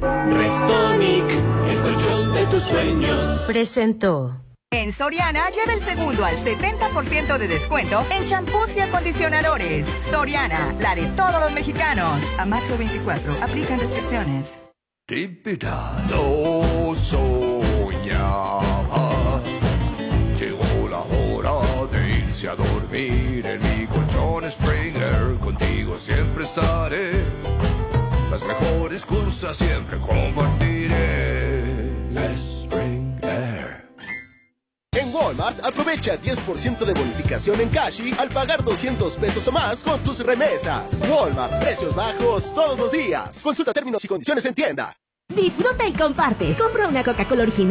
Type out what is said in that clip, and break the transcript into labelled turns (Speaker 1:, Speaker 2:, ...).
Speaker 1: Restonic, el colchón de tus sueños.
Speaker 2: Presentó.
Speaker 3: En Soriana, lleva el segundo al 70% de descuento en champús y acondicionadores. Soriana, la de todos los mexicanos. A marzo 24, aplican restricciones.
Speaker 4: Lo soñaba. Llegó la hora de irse a dormir en mi colchón Springer. Contigo siempre estaré. Las mejores cosas siempre compartiré. Springer.
Speaker 5: En Walmart, aprovecha 10% de bonificación en Cashi al pagar 200 pesos o más con tus remesas. Walmart, precios bajos todos los días. Consulta términos y condiciones en tienda.
Speaker 6: Disfruta y comparte. Compra una Coca-Cola original